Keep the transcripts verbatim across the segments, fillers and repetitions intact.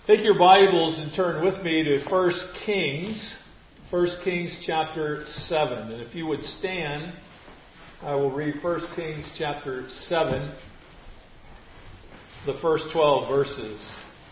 Take your Bibles and turn with me to First Kings, First Kings chapter seven. And if you would stand, I will read First Kings chapter seven, the first twelve verses.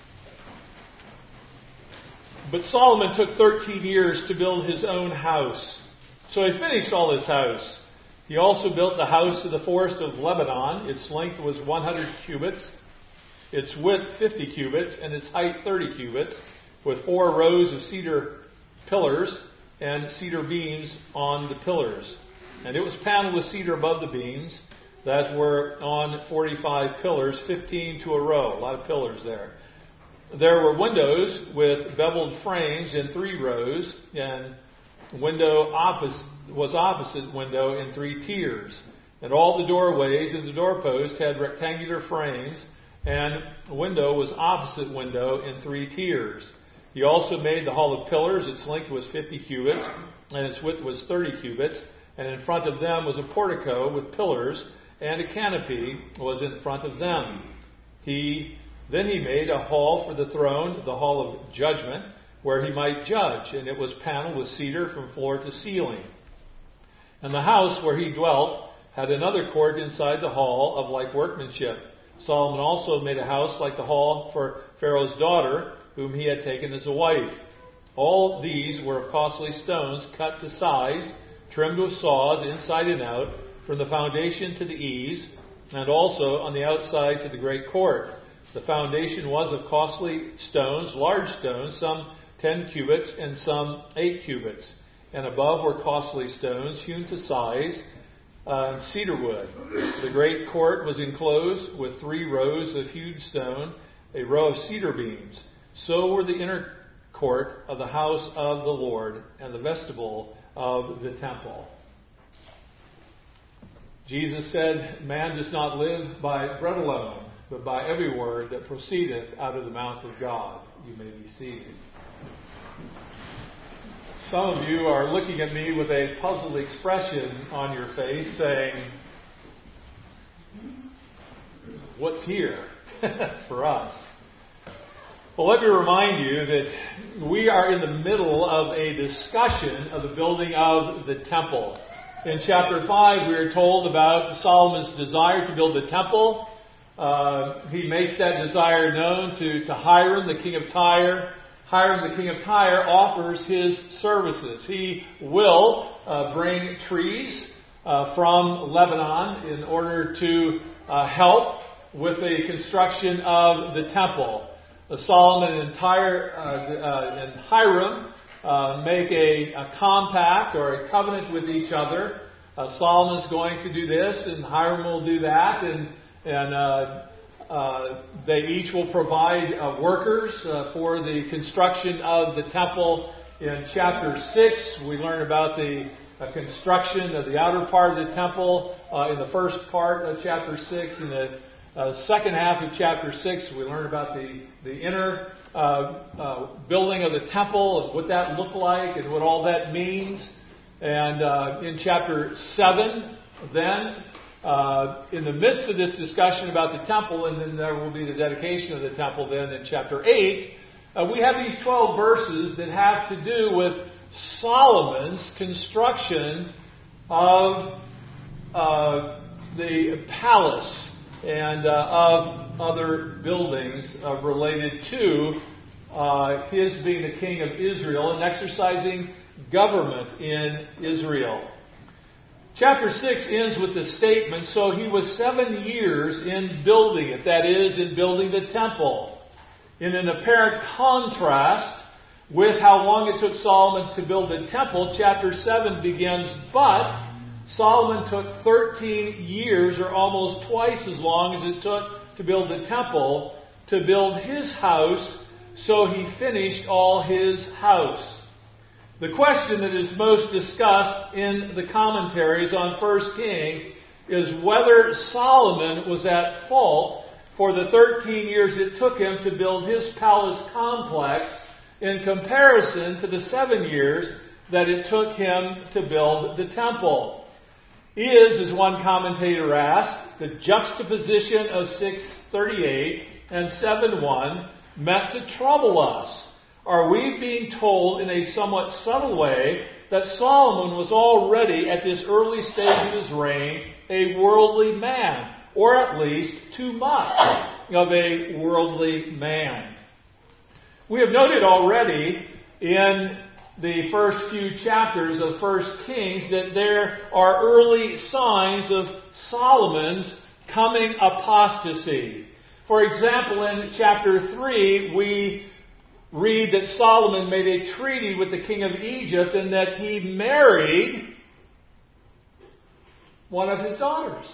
But Solomon took thirteen years to build his own house. So he finished all his house. He also built the house of the forest of Lebanon. Its length was one hundred cubits, its width fifty cubits, and its height thirty cubits, with four rows of cedar pillars and cedar beams on the pillars. And it was paneled with cedar above the beams that were on forty-five pillars, fifteen to a row. A lot of pillars there. There were windows with beveled frames in three rows, and window opposite was opposite window in three tiers. And all the doorways and the doorpost had rectangular frames, and the window was opposite window in three tiers. He also made the hall of pillars. Its length was fifty cubits, and its width was thirty cubits. And in front of them was a portico with pillars, and a canopy was in front of them. He then he made a hall for the throne, the hall of judgment, where he might judge, and it was paneled with cedar from floor to ceiling. And the house where he dwelt had another court inside the hall of like workmanship. Solomon also made a house like the hall for Pharaoh's daughter, whom he had taken as a wife. All these were of costly stones, cut to size, trimmed with saws inside and out, from the foundation to the eaves, and also on the outside to the great court. The foundation was of costly stones, large stones, some ten cubits and some eight cubits. And above were costly stones, hewn to size, uh, and cedar wood. The great court was enclosed with three rows of hewed stone, a row of cedar beams. So were the inner court of the house of the Lord and the vestibule of the temple. Jesus said, "Man does not live by bread alone, but by every word that proceedeth out of the mouth of God." You may be seated. Some of you are looking at me with a puzzled expression on your face, saying, "What's here for us?" Well, let me remind you that we are in the middle of a discussion of the building of the temple. In chapter five, we are told about Solomon's desire to build the temple. Uh, he makes that desire known to, to Hiram, the king of Tyre. Hiram, the king of Tyre, offers his services. He will uh, bring trees uh, from Lebanon in order to uh, help with the construction of the temple. Uh, Solomon and, Tyre, uh, uh, and Hiram uh, make a, a compact or a covenant with each other. Uh, Solomon is going to do this, and Hiram will do that, and and uh, Uh, they each will provide uh, workers uh, for the construction of the temple. In chapter six, we learn about the uh, construction of the outer part of the temple. Uh, in the first part of chapter six, in the uh, second half of chapter six, we learn about the, the inner uh, uh, building of the temple and what that looked like and what all that means. And uh, in chapter seven, then, Uh, in the midst of this discussion about the temple, and then there will be the dedication of the temple then in chapter eight, uh, we have these twelve verses that have to do with Solomon's construction of uh, the palace and uh, of other buildings uh, related to uh, his being the king of Israel and exercising government in Israel. Chapter six ends with the statement, "So he was seven years in building it," that is, in building the temple. In an apparent contrast with how long it took Solomon to build the temple, chapter seven begins, "But Solomon took thirteen years, or almost twice as long as it took to build the temple, to build his house, so he finished all his house." The question that is most discussed in the commentaries on First King is whether Solomon was at fault for the thirteen years it took him to build his palace complex in comparison to the seven years that it took him to build the temple. Is, as one commentator asked, the juxtaposition of six thirty-eight and seven one meant to trouble us? Are we being told in a somewhat subtle way that Solomon was already at this early stage of his reign a worldly man, or at least too much of a worldly man? We have noted already in the first few chapters of First Kings that there are early signs of Solomon's coming apostasy. For example, in chapter three, we read that Solomon made a treaty with the king of Egypt and that he married one of his daughters.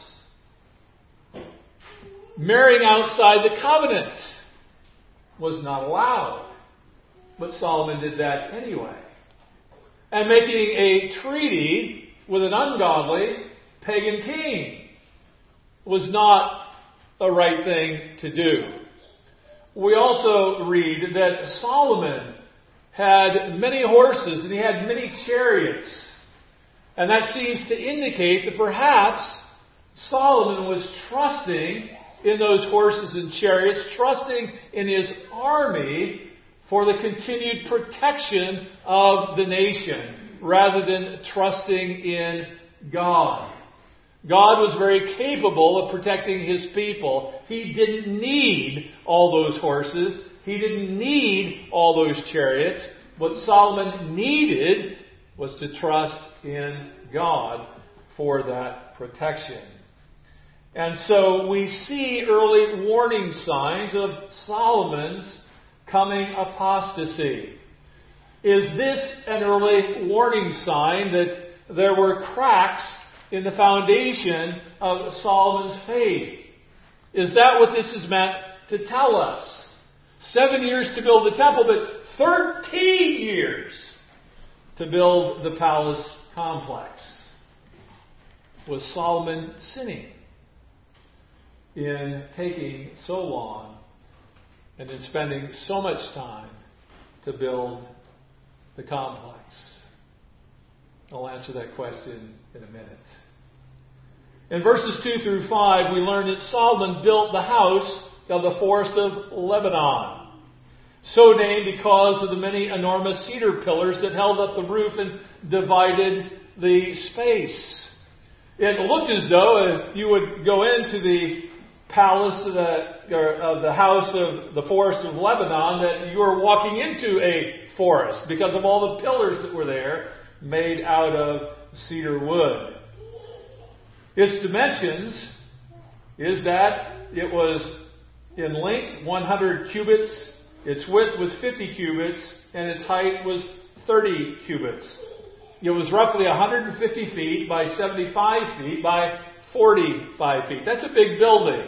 Marrying outside the covenant was not allowed, but Solomon did that anyway. And making a treaty with an ungodly pagan king was not a right thing to do. We also read that Solomon had many horses and he had many chariots. And that seems to indicate that perhaps Solomon was trusting in those horses and chariots, trusting in his army for the continued protection of the nation, rather than trusting in God. God was very capable of protecting His people. He didn't need all those horses. He didn't need all those chariots. What Solomon needed was to trust in God for that protection. And so we see early warning signs of Solomon's coming apostasy. Is this an early warning sign that there were cracks in the foundation of Solomon's faith? Is that what this is meant to tell us? Seven years to build the temple, but thirteen years to build the palace complex. Was Solomon sinning in taking so long and in spending so much time to build the complex? I'll answer that question in a minute. In verses two through five, we learn that Solomon built the house of the forest of Lebanon, so named because of the many enormous cedar pillars that held up the roof and divided the space. It looked as though if you would go into the palace of the, or of the house of the forest of Lebanon, that you were walking into a forest because of all the pillars that were there made out of cedar wood. Its dimensions is that it was in length one hundred cubits, its width was fifty cubits, and its height was thirty cubits. It was roughly one hundred fifty feet by seventy-five feet by forty-five feet. That's a big building.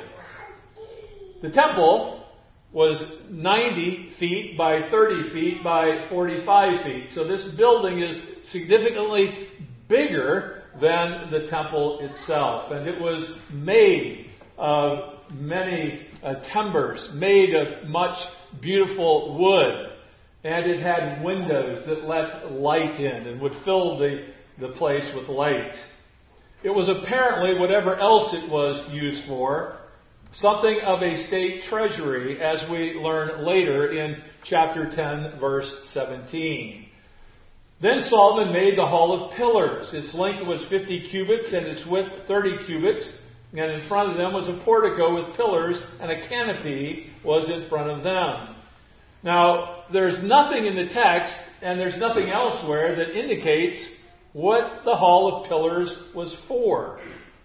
The temple was ninety feet by thirty feet by forty-five feet. So this building is significantly bigger than the temple itself. And it was made of many uh, timbers, made of much beautiful wood. And it had windows that let light in and would fill the, the place with light. It was apparently, whatever else it was used for, something of a state treasury, as we learn later in chapter ten, verse seventeen. Then Solomon made the hall of pillars. Its length was fifty cubits and its width thirty cubits. And in front of them was a portico with pillars, and a canopy was in front of them. Now, there's nothing in the text, and there's nothing elsewhere that indicates what the hall of pillars was for.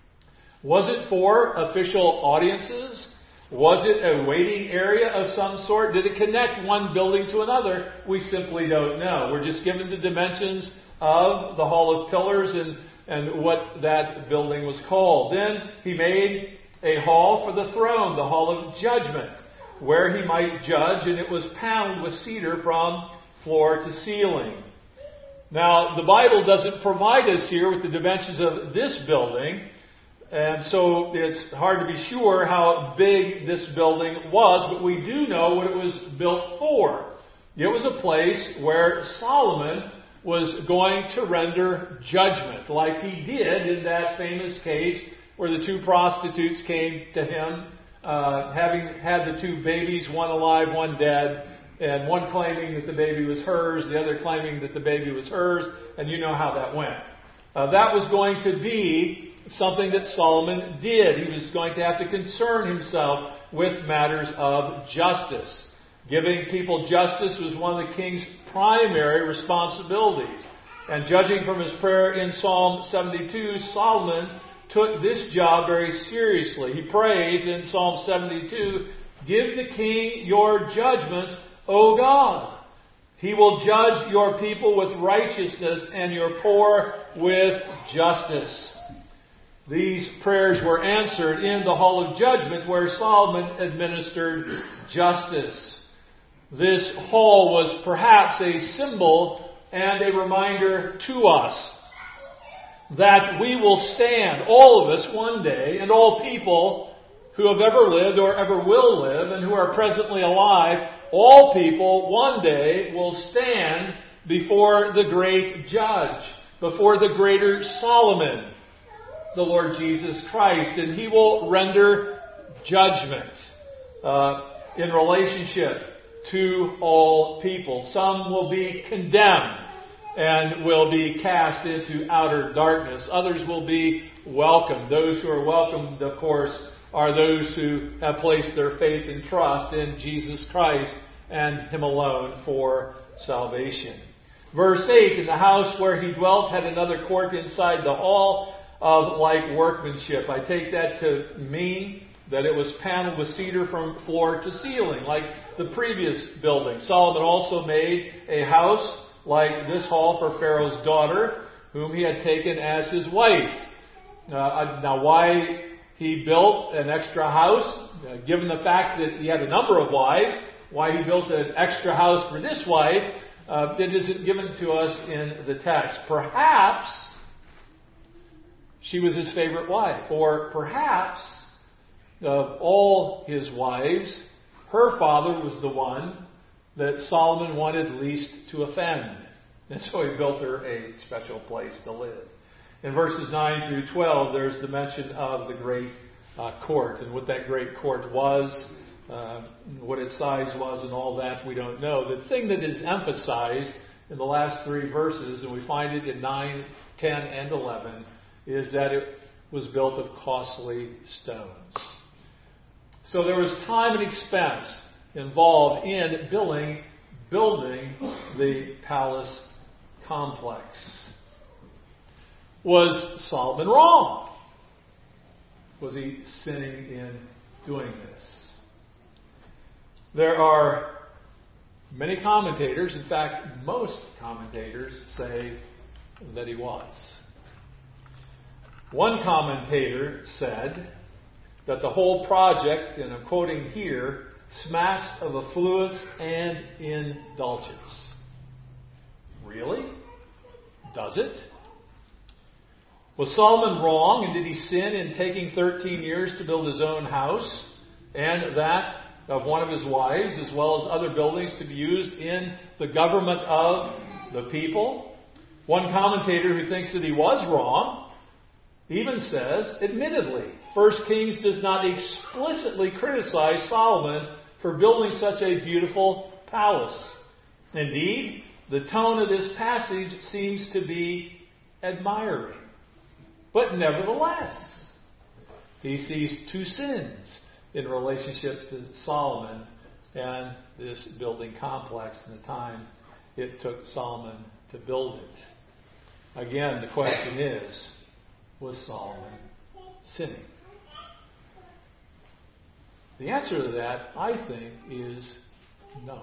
Was it for official audiences? Was it a waiting area of some sort? Did it connect one building to another? We simply don't know. We're just given the dimensions of the hall of pillars and, and what that building was called. Then he made a hall for the throne, the hall of judgment, where he might judge, and it was paneled with cedar from floor to ceiling. Now, the Bible doesn't provide us here with the dimensions of this building, and so it's hard to be sure how big this building was, but we do know what it was built for. It was a place where Solomon was going to render judgment, like he did in that famous case where the two prostitutes came to him uh, having had the two babies, one alive, one dead, and one claiming that the baby was hers, the other claiming that the baby was hers, and you know how that went. Uh, that was going to be something that Solomon did. He was going to have to concern himself with matters of justice. Giving people justice was one of the king's primary responsibilities. And judging from his prayer in Psalm seventy-two, Solomon took this job very seriously. He prays in Psalm seventy-two, "Give the king your judgments, O God. He will judge your people with righteousness and your poor with justice." These prayers were answered in the hall of judgment where Solomon administered justice. This hall was perhaps a symbol and a reminder to us that we will stand, all of us one day, and all people who have ever lived or ever will live and who are presently alive, all people one day will stand before the great judge, before the greater Solomon, the Lord Jesus Christ, and he will render judgment uh, in relationship to all people. Some will be condemned and will be cast into outer darkness. Others will be welcomed. Those who are welcomed, of course, are those who have placed their faith and trust in Jesus Christ and Him alone for salvation. Verse eight, "In the house where he dwelt had another court inside the hall of like workmanship." I take that to mean that it was paneled with cedar from floor to ceiling, like the previous building. Solomon also made a house like this hall for Pharaoh's daughter, whom he had taken as his wife. Uh, now, why he built an extra house, uh, given the fact that he had a number of wives, why he built an extra house for this wife, uh, it isn't given to us in the text. Perhaps she was his favorite wife, or perhaps of all his wives, her father was the one that Solomon wanted least to offend. And so he built her a special place to live. In verses nine through twelve, there's the mention of the great uh, court. And what that great court was, uh, what its size was, and all that, we don't know. The thing that is emphasized in the last three verses, and we find it in nine, ten, and eleven, is that it was built of costly stones. So there was time and expense involved in building, building the palace complex. Was Solomon wrong? Was he sinning in doing this? There are many commentators, in fact, most commentators say that he was. One commentator said that the whole project, and I'm quoting here, smacks of affluence and indulgence. Really? Does it? Was Solomon wrong, and did he sin in taking thirteen years to build his own house and that of one of his wives, as well as other buildings to be used in the government of the people? One commentator who thinks that he was wrong even says, admittedly, First Kings does not explicitly criticize Solomon for building such a beautiful palace. Indeed, the tone of this passage seems to be admiring. But nevertheless, he sees two sins in relationship to Solomon and this building complex and the time it took Solomon to build it. Again, the question is, was Solomon sinning? The answer to that, I think, is no.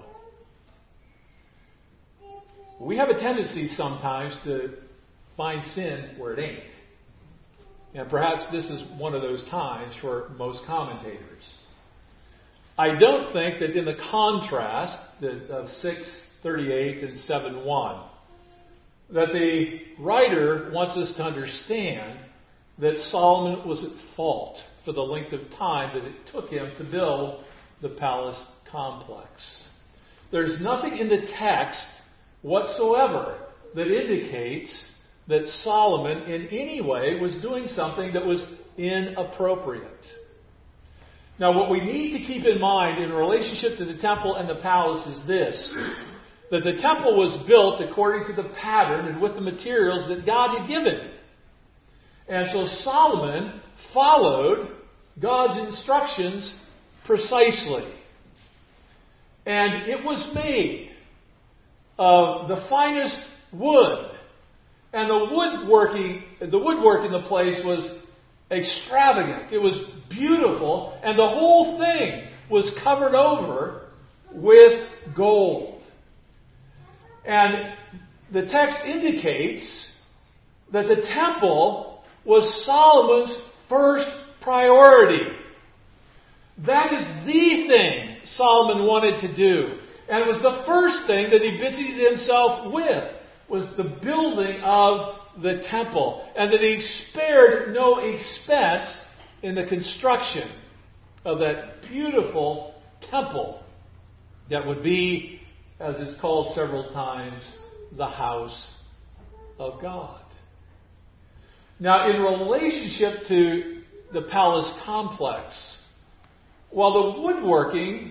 We have a tendency sometimes to find sin where it ain't. And perhaps this is one of those times for most commentators. I don't think that in the contrast of six thirty-eight and seven one, that the writer wants us to understand that Solomon was at fault for the length of time that it took him to build the palace complex. There's nothing in the text whatsoever that indicates that Solomon in any way was doing something that was inappropriate. Now, what we need to keep in mind in relationship to the temple and the palace is this, that the temple was built according to the pattern and with the materials that God had given. And so Solomon followed God's instructions precisely. And it was made of the finest wood. And the woodworking, the woodwork in the place was extravagant. It was beautiful. And the whole thing was covered over with gold. And the text indicates that the temple was Solomon's first priority. That is the thing Solomon wanted to do. And it was the first thing that he busied himself with, was the building of the temple. And that he spared no expense in the construction of that beautiful temple that would be, as it's called several times, the house of God. Now, in relationship to the palace complex, while the woodworking,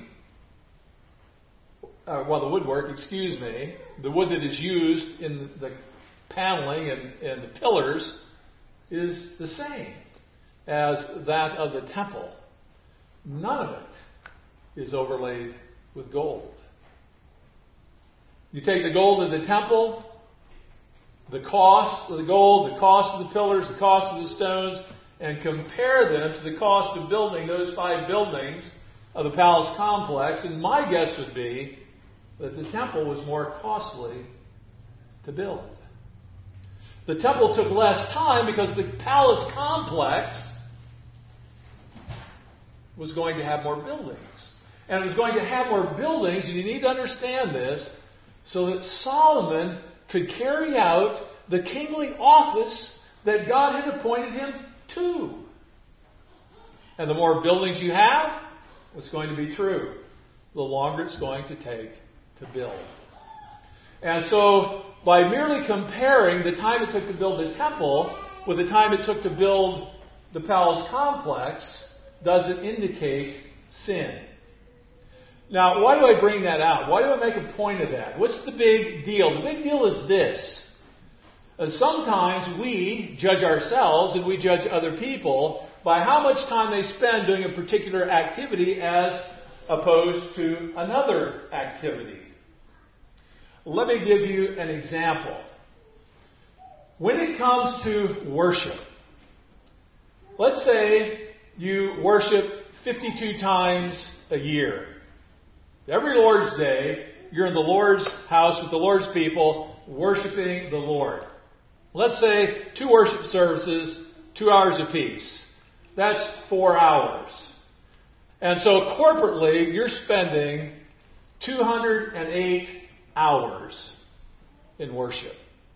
uh, while the woodwork, excuse me, the wood that is used in the paneling and, and the pillars is the same as that of the temple, none of it is overlaid with gold. You take the gold of the temple, the cost of the gold, the cost of the pillars, the cost of the stones, and compare them to the cost of building those five buildings of the palace complex, and my guess would be that the temple was more costly to build. The temple took less time because the palace complex was going to have more buildings. And it was going to have more buildings, and you need to understand this, so that Solomon could carry out the kingly office that God had appointed him to. And the more buildings you have, what's going to be true? The longer it's going to take to build. And so, by merely comparing the time it took to build the temple with the time it took to build the palace complex, doesn't indicate sin. Now, why do I bring that out? Why do I make a point of that? What's the big deal? The big deal is this. Uh, sometimes we judge ourselves and we judge other people by how much time they spend doing a particular activity as opposed to another activity. Let me give you an example. When it comes to worship, let's say you worship fifty-two times a year. Every Lord's Day, you're in the Lord's house with the Lord's people, worshiping the Lord. Let's say two worship services, two hours apiece. That's four hours. And so corporately, you're spending two hundred eight hours in worship.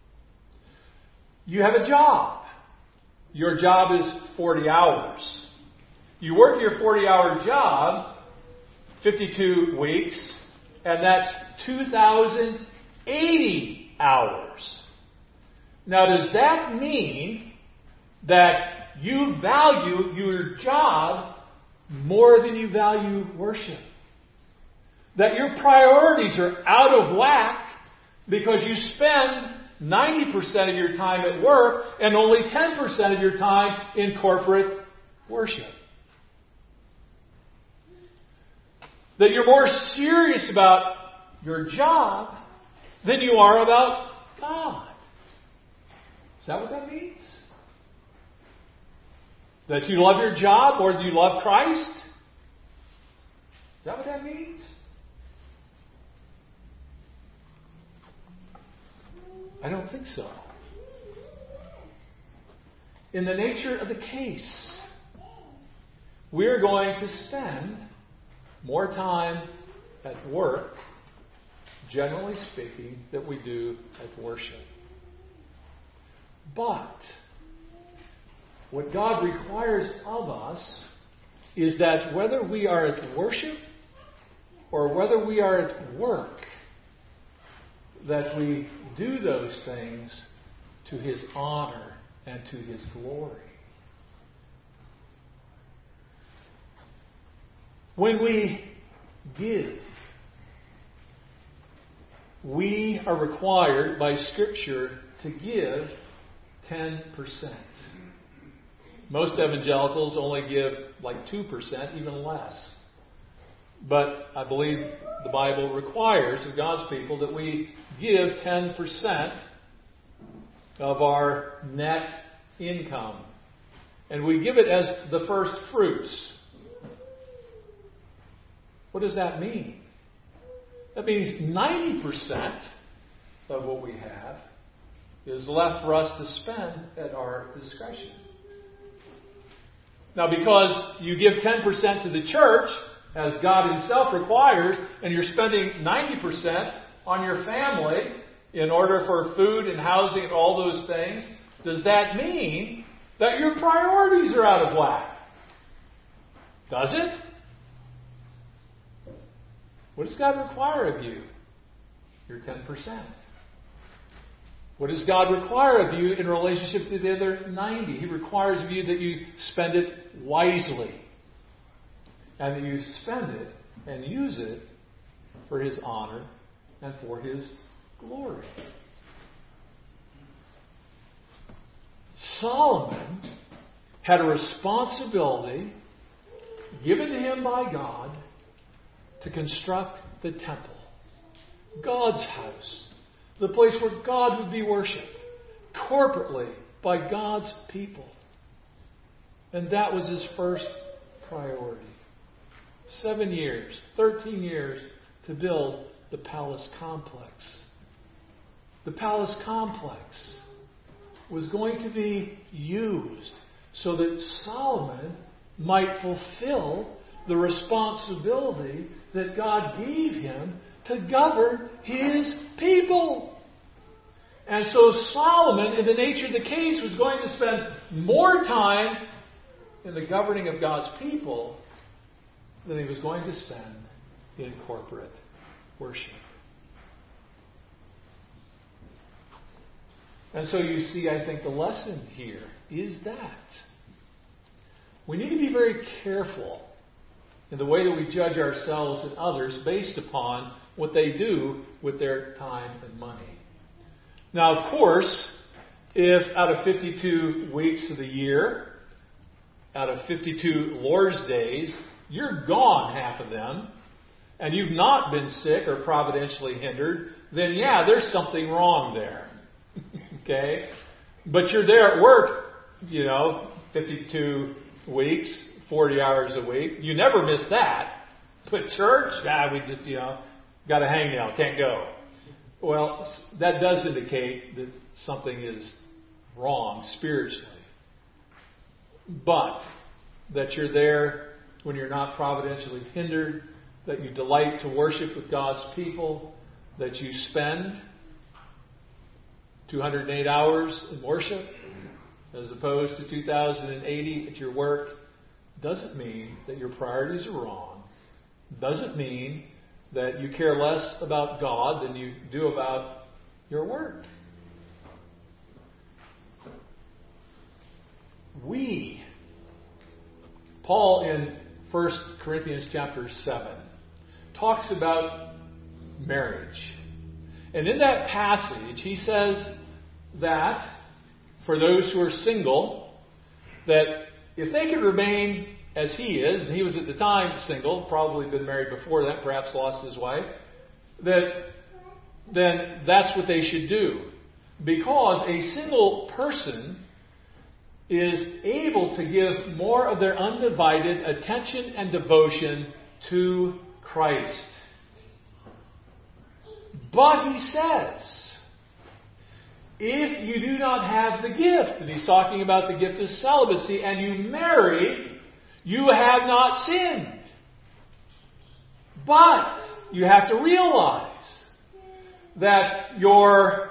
You have a job. Your job is forty hours. You work your forty-hour job fifty-two weeks, and that's two thousand eighty hours. Now, does that mean that you value your job more than you value worship? That your priorities are out of whack because you spend ninety percent of your time at work and only ten percent of your time in corporate worship? That you're more serious about your job than you are about God. Is that what that means? That you love your job more than you love Christ? Is that what that means? I don't think so. In the nature of the case, we're going to spend more time at work, generally speaking, than we do at worship. But what God requires of us is that whether we are at worship or whether we are at work, that we do those things to His honor and to His glory. When we give, we are required by Scripture to give ten percent. Most evangelicals only give like two percent, even less. But I believe the Bible requires of God's people that we give ten percent of our net income. And we give it as the first fruits. What does that mean? That means ninety percent of what we have is left for us to spend at our discretion. Now, because you give ten percent to the church, as God Himself requires, and you're spending ninety percent on your family in order for food and housing and all those things, does that mean that your priorities are out of whack? Does it? What does God require of you? Your ten percent. What does God require of you in relationship to the other ninety? He requires of you that you spend it wisely. And that you spend it and use it for His honor and for His glory. Solomon had a responsibility given to him by God to construct the temple, God's house, the place where God would be worshipped corporately by God's people. And that was his first priority. Seven years, thirteen years to build the palace complex. The palace complex was going to be used so that Solomon might fulfill the responsibility that God gave him to govern His people. And so Solomon, in the nature of the case, was going to spend more time in the governing of God's people than he was going to spend in corporate worship. And so you see, I think the lesson here is that we need to be very careful in the way that we judge ourselves and others based upon what they do with their time and money. Now, of course, if out of fifty-two weeks of the year, out of fifty-two Lord's days, you're gone half of them, and you've not been sick or providentially hindered, then yeah, there's something wrong there. Okay? But you're there at work, you know, fifty-two weeks, forty hours a week. You never miss that. But church, ah, we just, you know, got a hangnail, can't go. Well, that does indicate that something is wrong spiritually. But that you're there when you're not providentially hindered, that you delight to worship with God's people, that you spend two hundred eight hours in worship as opposed to two thousand eighty at your work, doesn't mean that your priorities are wrong. Doesn't mean that you care less about God than you do about your work. We, Paul in First Corinthians chapter seven, talks about marriage. And in that passage, he says that for those who are single, that if they could remain as he is, and he was at the time single, probably been married before that, perhaps lost his wife, that then that's what they should do. Because a single person is able to give more of their undivided attention and devotion to Christ. But he says, if you do not have the gift, and he's talking about the gift of celibacy, and you marry, you have not sinned. But you have to realize that your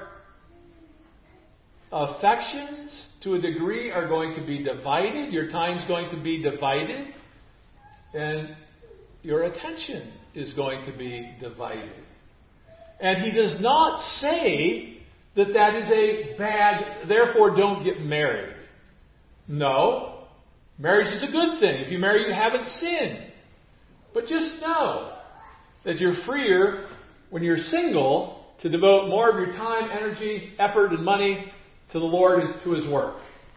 affections, to a degree, are going to be divided. Your time's going to be divided. And your attention is going to be divided. And he does not say that that is a bad, therefore don't get married. No. Marriage is a good thing. If you marry, you haven't sinned. But just know that you're freer when you're single to devote more of your time, energy, effort, and money to the Lord and to His work.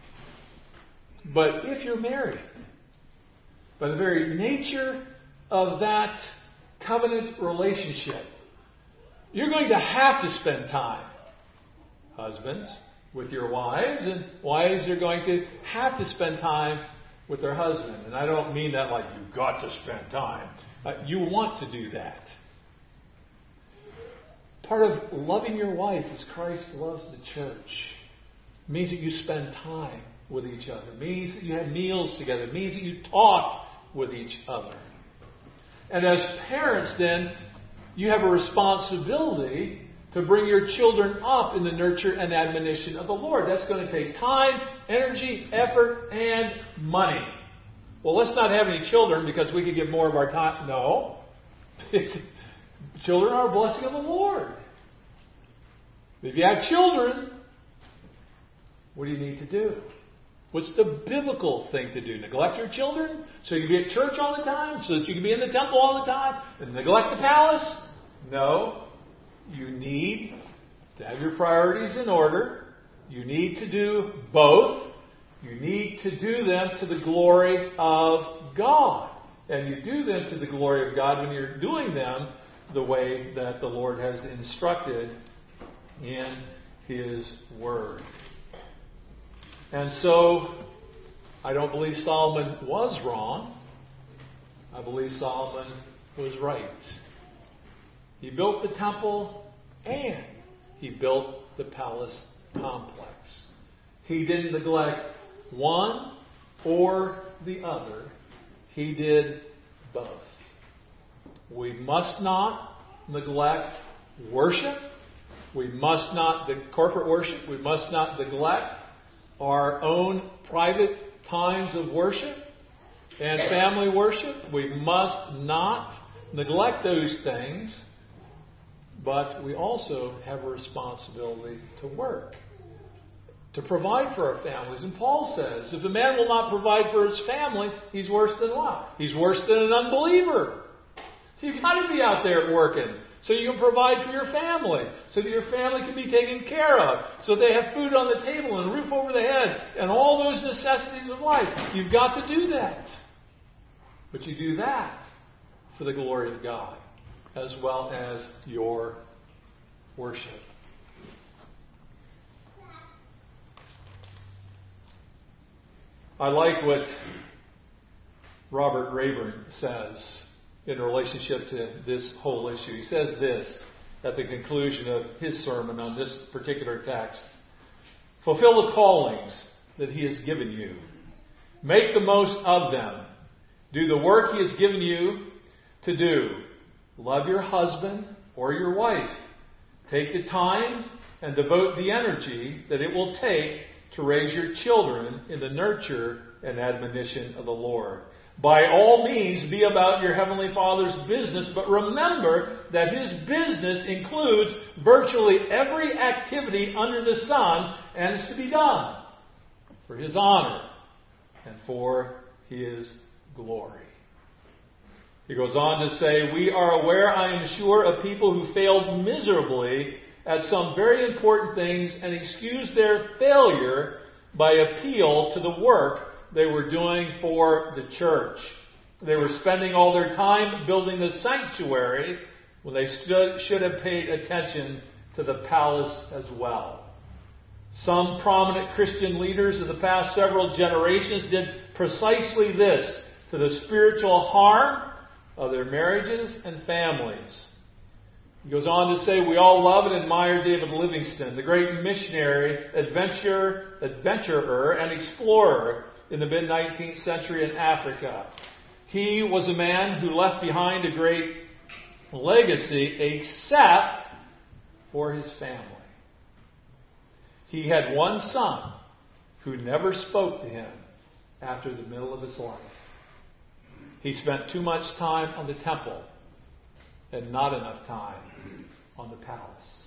But if you're married, by the very nature of that covenant relationship, you're going to have to spend time, husbands, with your wives, and wives are going to have to spend time with their husband. And I don't mean that like you've got to spend time. Uh, you want to do that. Part of loving your wife as Christ loves the church means that you spend time with each other. It means that you have meals together. It means that you talk with each other. And as parents, then, you have a responsibility to bring your children up in the nurture and admonition of the Lord. That's going to take time, energy, effort, and money. Well, let's not have any children because we could give more of our time. No. Children are a blessing of the Lord. If you have children, what do you need to do? What's the biblical thing to do? Neglect your children so you can be at church all the time, so that you can be in the temple all the time, and neglect the palace? No. You need to have your priorities in order. You need to do both. You need to do them to the glory of God. And you do them to the glory of God when you're doing them the way that the Lord has instructed in His Word. And so, I don't believe Solomon was wrong. I believe Solomon was right. He built the temple and he built the palace complex. He didn't neglect one or the other. He did both. We must not neglect worship. We must not, the corporate worship, we must not neglect our own private times of worship and family worship. We must not neglect those things, but we also have a responsibility to work, to provide for our families. And Paul says, if a man will not provide for his family, he's worse than what? He's worse than an unbeliever. You've got to be out there working so you can provide for your family, so that your family can be taken care of, so they have food on the table and a roof over the head and all those necessities of life. You've got to do that. But you do that for the glory of God as well as your worship. I like what Robert Rayburn says in relationship to this whole issue. He says this at the conclusion of his sermon on this particular text. Fulfill the callings that He has given you. Make the most of them. Do the work He has given you to do. Love your husband or your wife. Take the time and devote the energy that it will take to raise your children in the nurture and admonition of the Lord. By all means, be about your Heavenly Father's business, but remember that His business includes virtually every activity under the sun and is to be done for His honor and for His glory. He goes on to say, we are aware, I am sure, of people who failed miserably at some very important things and excused their failure by appeal to the work they were doing for the church. They were spending all their time building the sanctuary when they stood, should have paid attention to the palace as well. Some prominent Christian leaders of the past several generations did precisely this to the spiritual harm of their marriages and families. He goes on to say, we all love and admire David Livingstone, the great missionary, adventurer, adventurer, and explorer in the mid-nineteenth century in Africa. He was a man who left behind a great legacy except for his family. He had one son who never spoke to him after the middle of his life. He spent too much time on the temple and not enough time on the palace.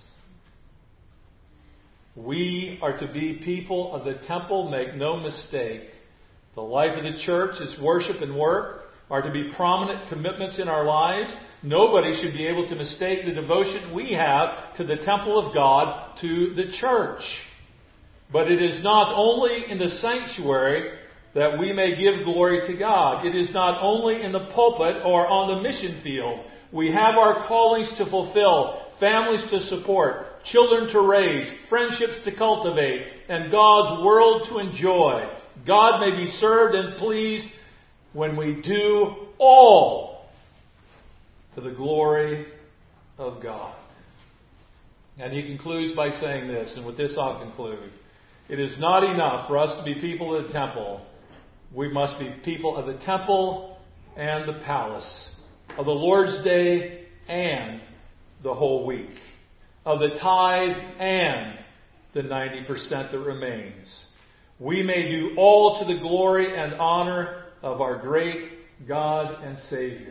We are to be people of the temple, make no mistake. The life of the church is worship and work. are to be prominent commitments in our lives. Nobody should be able to mistake the devotion we have to the temple of God, to the church. But it is not only in the sanctuary that we may give glory to God. It is not only in the pulpit or on the mission field. We have our callings to fulfill, families to support, children to raise, friendships to cultivate, and God's world to enjoy. God may be served and pleased when we do all to the glory of God. And he concludes by saying this, and with this I'll conclude. It is not enough for us to be people of the temple. We must be people of the temple and the palace, of the Lord's Day and the whole week, of the tithe and the ninety percent that remains. We may do all to the glory and honor of our great God and Savior,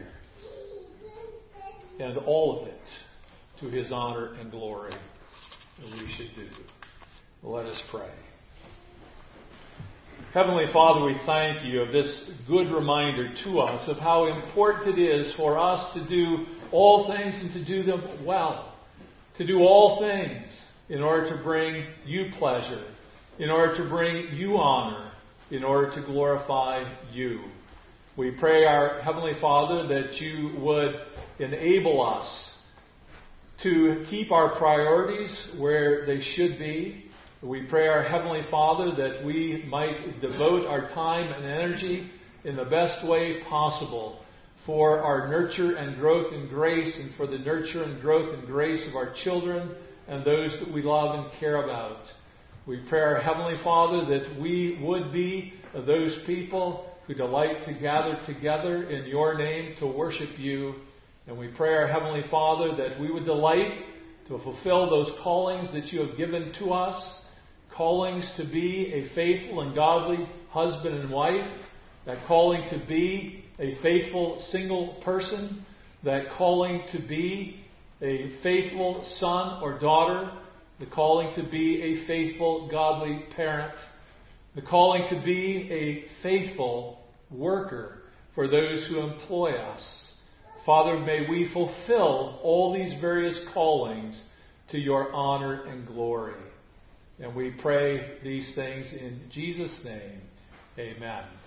and all of it to His honor and glory that we should do. Let us pray. Heavenly Father, we thank you of this good reminder to us of how important it is for us to do all things and to do them well. To do all things in order to bring you pleasure, in order to bring you honor, in order to glorify you. We pray, our Heavenly Father, that you would enable us to keep our priorities where they should be. We pray, our Heavenly Father, that we might devote our time and energy in the best way possible for our nurture and growth in grace, and for the nurture and growth and grace of our children and those that we love and care about. We pray, our Heavenly Father, that we would be those people who delight to gather together in your name to worship you. And we pray, our Heavenly Father, that we would delight to fulfill those callings that you have given to us. Callings to be a faithful and godly husband and wife. That calling to be a faithful single person. That calling to be a faithful son or daughter. The calling to be a faithful godly parent. The calling to be a faithful worker for those who employ us. Father, may we fulfill all these various callings to your honor and glory. And we pray these things in Jesus' name. Amen.